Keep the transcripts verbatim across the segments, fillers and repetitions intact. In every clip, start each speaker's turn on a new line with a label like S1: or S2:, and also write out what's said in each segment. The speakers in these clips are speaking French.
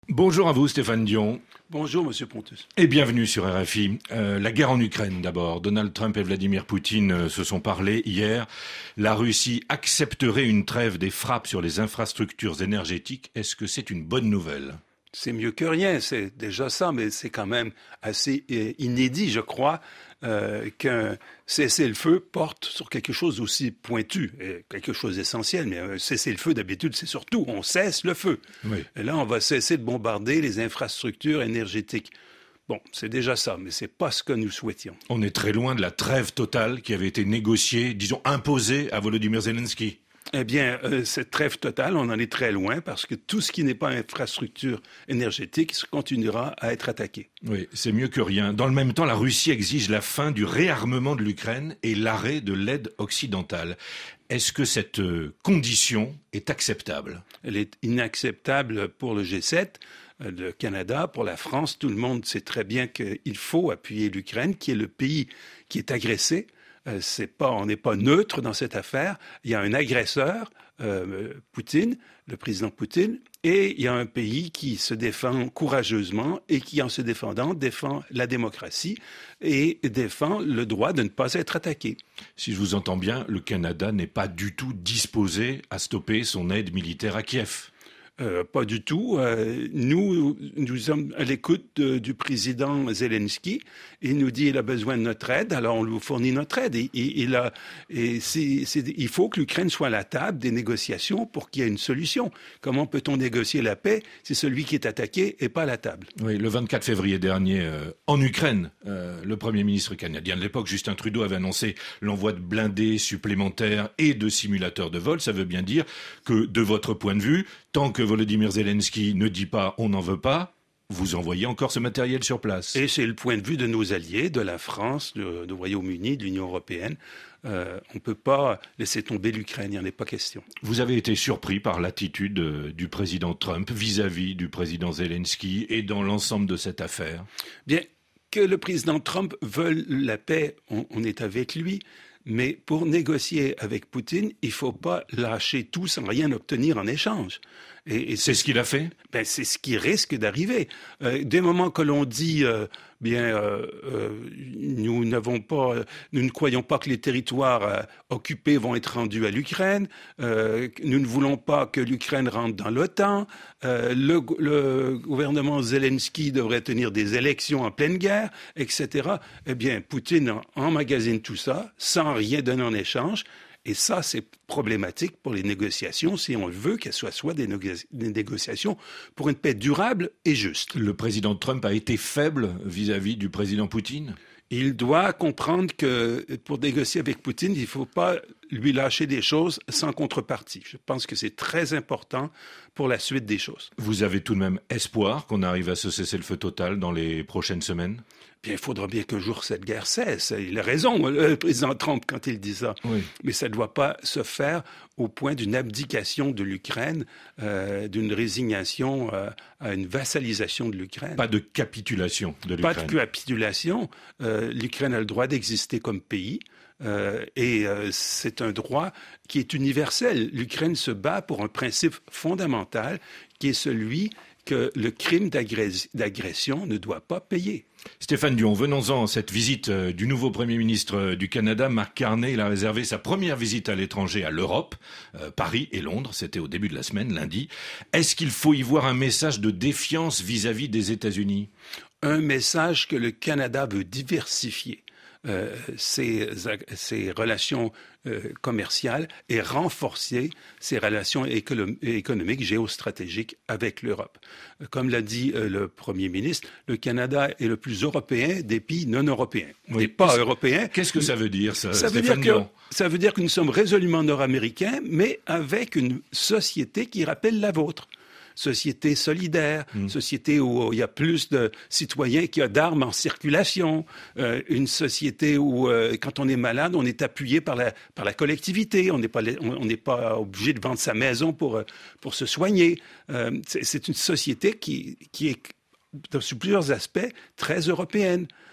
S1: Bonjour à vous Stéphane Dion.
S2: Bonjour Monsieur Pontus.
S1: Et bienvenue sur R F I. Euh, la guerre en Ukraine d'abord. Donald Trump et Vladimir Poutine euh, se sont parlé hier. La Russie accepterait une trêve des frappes sur les infrastructures énergétiques. Est-ce que c'est une bonne nouvelle ?
S2: C'est mieux que rien, c'est déjà ça, mais c'est quand même assez inédit, je crois, euh, qu'un cessez-le-feu porte sur quelque chose aussi pointu, et quelque chose d'essentiel. Mais un cessez-le-feu, d'habitude, c'est surtout on cesse le feu.
S1: Oui.
S2: Et là, on va cesser de bombarder les infrastructures énergétiques. Bon, c'est déjà ça, mais c'est pas ce que nous souhaitions.
S1: On est très loin de la trêve totale qui avait été négociée, disons imposée à Volodymyr Zelensky.
S2: Eh bien, euh, cette trêve totale, on en est très loin parce que tout ce qui n'est pas infrastructure énergétique continuera à être attaqué.
S1: Oui, c'est mieux que rien. Dans le même temps, la Russie exige la fin du réarmement de l'Ukraine et l'arrêt de l'aide occidentale. Est-ce que cette euh, condition est acceptable ?
S2: Elle est inacceptable pour le G sept, euh, le Canada, pour la France. Tout le monde sait très bien qu'il faut appuyer l'Ukraine, qui est le pays qui est agressé. Euh, c'est pas, on n'est pas neutre dans cette affaire. Il y a un agresseur, euh, Poutine, le président Poutine, et il y a un pays qui se défend courageusement et qui, en se défendant, défend la démocratie et défend le droit de ne pas être attaqué.
S1: Si je vous entends bien, le Canada n'est pas du tout disposé à stopper son aide militaire à Kiev.
S2: Euh, pas du tout. Euh, nous, nous sommes à l'écoute de, du président Zelensky. Il nous dit qu'il a besoin de notre aide, alors on lui fournit notre aide. Et, et, il, a, et c'est, c'est, il faut que l'Ukraine soit à la table des négociations pour qu'il y ait une solution. Comment peut-on négocier la paix si celui qui est attaqué n'est pas à la table ?
S1: Oui, le vingt-quatre février dernier, euh, en Ukraine, euh, le Premier ministre canadien de l'époque, Justin Trudeau, avait annoncé l'envoi de blindés supplémentaires et de simulateurs de vol. Ça veut bien dire que, de votre point de vue, tant que Volodymyr Zelensky ne dit pas « on n'en veut pas », vous envoyez encore ce matériel sur place.
S2: Et c'est le point de vue de nos alliés, de la France, du Royaume-Uni, de l'Union européenne. Euh, on ne peut pas laisser tomber l'Ukraine, il n'y en est pas question.
S1: Vous avez été surpris par l'attitude euh, du président Trump vis-à-vis du président Zelensky et dans l'ensemble de cette affaire ?
S2: Bien, que le président Trump veuille la paix, on, on est avec lui. Mais pour négocier avec Poutine, il ne faut pas lâcher tout sans rien obtenir en échange.
S1: Et, et c'est, c'est ce qu'il a fait ?
S2: Ben, c'est ce qui risque d'arriver. Euh, dès le moment que l'on dit, euh, bien, euh, euh, nous n'avons pas, nous ne croyons pas que les territoires euh, occupés vont être rendus à l'Ukraine, euh, nous ne voulons pas que l'Ukraine rentre dans l'OTAN, euh, le, le gouvernement Zelensky devrait tenir des élections en pleine guerre, et cetera. Eh bien, Poutine emmagasine tout ça sans rien donner en échange. Et ça, c'est problématique pour les négociations si on veut qu'elles soient soit des, négo- des négociations pour une paix durable et juste.
S1: Le président Trump a été faible vis-à-vis du président Poutine ?
S2: Il doit comprendre que pour négocier avec Poutine, il ne faut pas lui lâcher des choses sans contrepartie. Je pense que c'est très important pour la suite des choses.
S1: Vous avez tout de même espoir qu'on arrive à se cesser le feu total dans les prochaines semaines ?
S2: Bien, il faudra bien qu'un jour cette guerre cesse. Il a raison, le président Trump, quand il dit ça.
S1: Oui.
S2: Mais ça ne doit pas se faire au point d'une abdication de l'Ukraine, euh, d'une résignation euh, à une vassalisation de l'Ukraine.
S1: Pas de capitulation de l'Ukraine.
S2: Pas de capitulation. Euh, L'Ukraine a le droit d'exister comme pays. Euh, et euh, c'est un droit qui est universel. L'Ukraine se bat pour un principe fondamental qui est celui que le crime d'agress- d'agression ne doit pas payer.
S1: Stéphane Dion, venons-en à cette visite euh, du nouveau Premier ministre euh, du Canada, Mark Carney. Il a réservé sa première visite à l'étranger à l'Europe, euh, Paris et Londres. C'était au début de la semaine, lundi. Est-ce qu'il faut y voir un message de défiance vis-à-vis des États-Unis ?
S2: Un message que le Canada veut diversifier. Euh, ses, ses relations euh, commerciales et renforcer ses relations économ- économiques, géostratégiques avec l'Europe. Comme l'a dit euh, le Premier ministre, le Canada est le plus européen des pays non européens. On
S1: Oui.
S2: n'est pas
S1: Qu'est-ce,
S2: européen.
S1: Qu'est-ce que ça veut dire, ça,
S2: ça veut
S1: Stéphane
S2: dire
S1: Dion ?
S2: que, Ça veut dire que nous sommes résolument nord-américains, mais avec une société qui rappelle la vôtre. Société solidaire, mmh. société où il y a plus de citoyens qu'il y a d'armes en circulation, euh, une société où, euh, quand on est malade, on est appuyé par la, par la collectivité, on n'est pas, on n'est pas obligé de vendre sa maison pour, pour se soigner. Euh, c'est, c'est une société qui, qui est, sur plusieurs aspects, très européenne.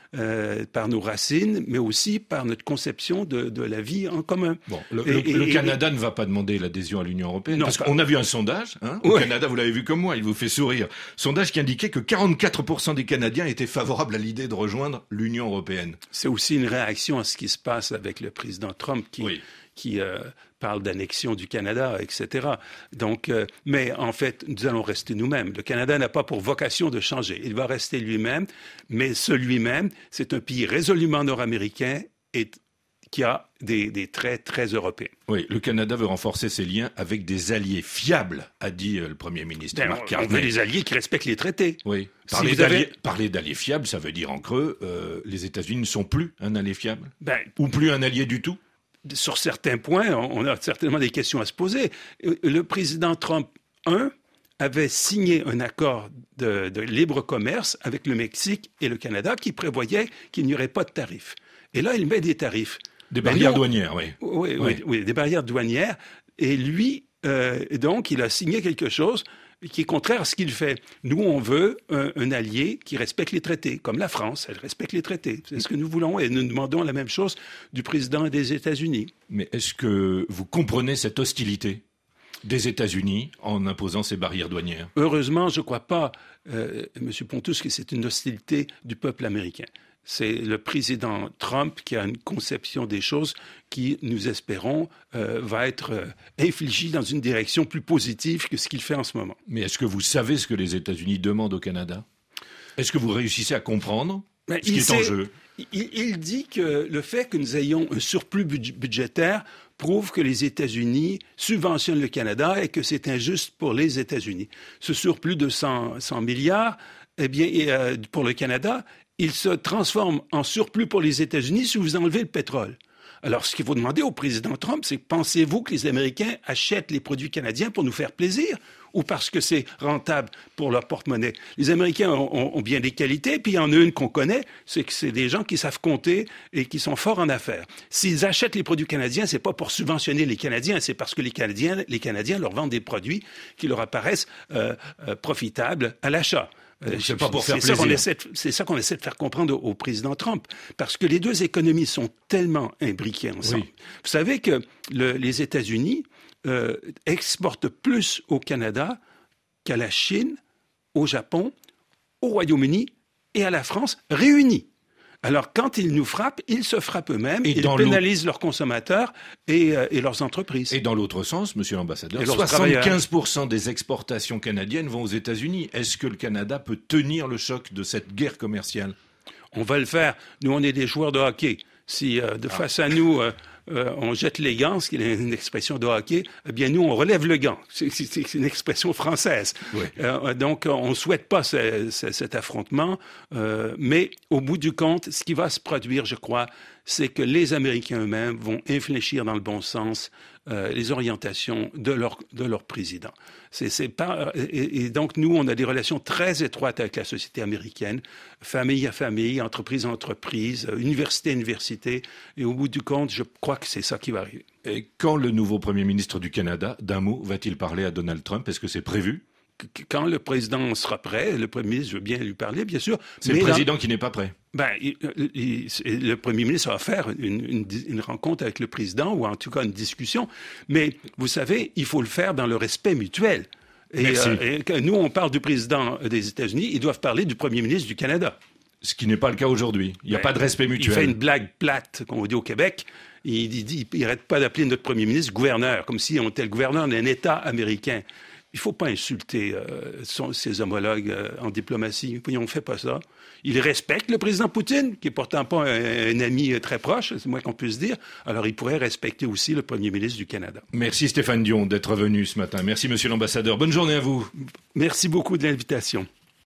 S2: euh, par nos racines, mais aussi par notre conception de, de la vie en commun.
S1: Bon, le,
S2: et,
S1: le, le
S2: et,
S1: Canada
S2: et,
S1: ne va pas demander l'adhésion à l'Union européenne,
S2: non,
S1: parce
S2: pas.
S1: qu'on a vu un sondage, hein, au
S2: ouais.
S1: Canada, vous l'avez vu comme moi, il vous fait sourire, sondage qui indiquait que quarante-quatre pour cent des Canadiens étaient favorables à l'idée de rejoindre l'Union européenne.
S2: C'est aussi une réaction à ce qui se passe avec le président Trump qui...
S1: Oui.
S2: qui euh, parle d'annexion du Canada, et cetera. Donc, euh, mais en fait, nous allons rester nous-mêmes. Le Canada n'a pas pour vocation de changer. Il va rester lui-même, mais ce lui-même, c'est un pays résolument nord-américain et qui a des, des traits très européens.
S1: Oui, le Canada veut renforcer ses liens avec des alliés fiables, a dit euh, le Premier ministre
S2: Ben,
S1: Mark
S2: on,
S1: Carney.
S2: on veut des alliés qui respectent les traités.
S1: Oui.
S2: Si
S1: Parler,
S2: vous
S1: d'alliés,
S2: avez...
S1: parler d'alliés fiables, ça veut dire en creux, euh, les États-Unis ne sont plus un allié fiable,
S2: Ben,
S1: ou plus un allié du tout.
S2: Sur certains points, on a certainement des questions à se poser. Le président Trump, un, avait signé un accord de, de libre commerce avec le Mexique et le Canada qui prévoyait qu'il n'y aurait pas de tarifs. Et là, il met des tarifs.
S1: Des barrières
S2: nous,
S1: douanières, oui.
S2: Oui, oui,
S1: oui.
S2: oui, des barrières douanières. Et lui, euh, donc, il a signé quelque chose qui est contraire à ce qu'il fait. Nous, on veut un, un allié qui respecte les traités, comme la France, elle respecte les traités. C'est ce que nous voulons et nous demandons la même chose du président des États-Unis.
S1: Mais est-ce que vous comprenez cette hostilité des États-Unis en imposant ces barrières douanières?
S2: Heureusement, je ne crois pas, euh, M. Pontus, que c'est une hostilité du peuple américain. C'est le président Trump qui a une conception des choses qui, nous espérons, euh, va être euh, infligée dans une direction plus positive que ce qu'il fait en ce moment.
S1: Mais est-ce que vous savez ce que les États-Unis demandent au Canada? Est-ce que vous réussissez à comprendre
S2: Mais
S1: ce qui est
S2: sait,
S1: en jeu?
S2: il, il dit que le fait que nous ayons un surplus budgétaire prouve que les États-Unis subventionnent le Canada et que c'est injuste pour les États-Unis. Ce surplus de cent, cent milliards, eh bien, euh, pour le Canada, il se transforme en surplus pour les États-Unis si vous enlevez le pétrole. Alors, ce qu'il faut demander au président Trump, c'est pensez-vous que les Américains achètent les produits canadiens pour nous faire plaisir ou parce que c'est rentable pour leur porte-monnaie? Les Américains ont, ont, ont bien des qualités, puis il y en a une qu'on connaît, c'est que c'est des gens qui savent compter et qui sont forts en affaires. S'ils achètent les produits canadiens, c'est pas pour subventionner les Canadiens, c'est parce que les Canadiens, les Canadiens leur vendent des produits qui leur apparaissent euh, euh, profitables à l'achat.
S1: Euh, c'est pas pour faire
S2: c'est
S1: plaisir.
S2: Ça de, c'est ça qu'on essaie de faire comprendre au, au président Trump. Parce que les deux économies sont tellement imbriquées ensemble. Oui. Vous savez que le, les États-Unis euh, exportent plus au Canada qu'à la Chine, au Japon, au Royaume-Uni et à la France réunis. Alors, quand ils nous frappent, ils se frappent eux-mêmes, et ils pénalisent leurs consommateurs et, euh, et leurs entreprises.
S1: Et dans l'autre sens, monsieur l'ambassadeur, soixante-quinze pour cent des exportations canadiennes vont aux États-Unis. Est-ce que le Canada peut tenir le choc de cette guerre commerciale?
S2: On va le faire. Nous, on est des joueurs de hockey. Si euh, de ah. face à nous, euh, euh, on jette les gants, ce qui est une expression de hockey, eh bien, nous, on relève le gant. C'est, c'est, c'est une expression française. Oui. Euh, donc, on ne souhaite pas ce, ce, cet affrontement, euh, mais au bout du compte, ce qui va se produire, je crois, c'est que les Américains eux-mêmes vont infléchir dans le bon sens euh, les orientations de leur, de leur président. C'est, c'est pas, et, et donc, nous, on a des relations très étroites avec la société américaine, famille à famille, entreprise à entreprise, université à université, et au bout du compte, je crois que c'est ça qui va arriver.
S1: Et quand le nouveau Premier ministre du Canada, d'un mot, va-t-il parler à Donald Trump? Est-ce que c'est prévu?
S2: Quand le président sera prêt, le Premier ministre veut bien lui parler, bien sûr.
S1: C'est le président là, qui n'est pas prêt.
S2: Ben, il, il, le Premier ministre va faire une, une, une rencontre avec le président, ou en tout cas une discussion. Mais vous savez, il faut le faire dans le respect mutuel. Et, euh, et nous, on parle du président des États-Unis, ils doivent parler du Premier ministre du Canada.
S1: Ce qui n'est pas le cas aujourd'hui. Il n'y a ben, pas de respect mutuel.
S2: Il fait une blague plate, comme on dit au Québec. Il dit, il n'arrête pas d'appeler notre Premier ministre gouverneur, comme si on était le gouverneur d'un État américain. Il ne faut pas insulter euh, son, ses homologues euh, en diplomatie. On ne fait pas ça. Il respecte le président Poutine, qui n'est pourtant pas un, un ami très proche, c'est moins qu'on puisse dire. Alors, il pourrait respecter aussi le premier ministre du Canada.
S1: Merci Stéphane Dion d'être venu ce matin. Merci, monsieur l'ambassadeur. Bonne journée à vous.
S2: Merci beaucoup de l'invitation.